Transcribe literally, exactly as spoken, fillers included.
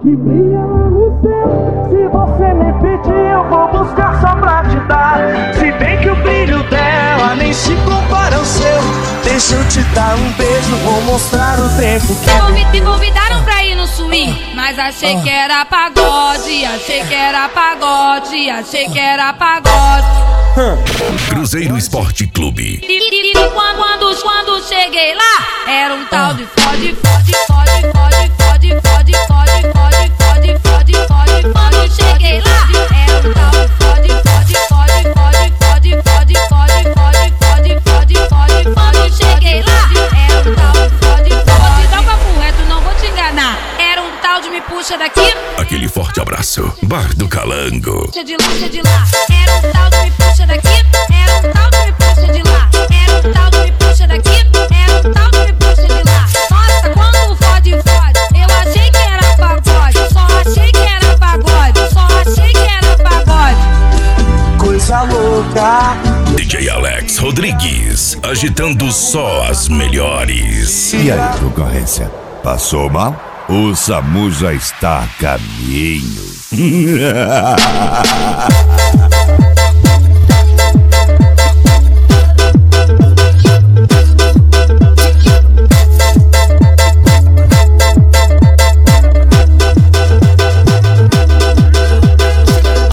queria lá no céu. Se você me pedir, eu vou buscar só pra te dar. Se bem que o brilho dela nem se compara ao seu. Deixa eu te dar um beijo, vou mostrar o tempo que... Me convidaram pra ir no swing, mas achei que era pagode. Achei que era pagode, achei que era pagode. Cruzeiro Esporte Clube. E, e, e quando, quando, quando cheguei lá, era um tal de fode, fode, fode, fode, fode, fode, fode, fode, fode, fode, fode. Quando cheguei lá, era um tal de fode, fode, fode, fode, fode, fode, fode, fode, fode, fode, fode. Quando cheguei lá, era um tal de fode, fode. Vou te dar um papo reto, não vou te enganar. Era um tal de me puxa daqui. Aquele forte abraço, Bar do Calango. Puxa de lá, puxa de lá. Era um tal de me puxa daqui. Era um tal de me puxa de lá. Era um tal de me puxa daqui. Era um tal de me puxa de lá. Nossa, quando fode, fode. Eu achei que era pagode. Só achei que era pagode. Só achei que era pagode. Coisa louca. D J Alex Rodrigues, agitando só as melhores. E aí, concorrência? Passou mal? O SAMU já está a caminho.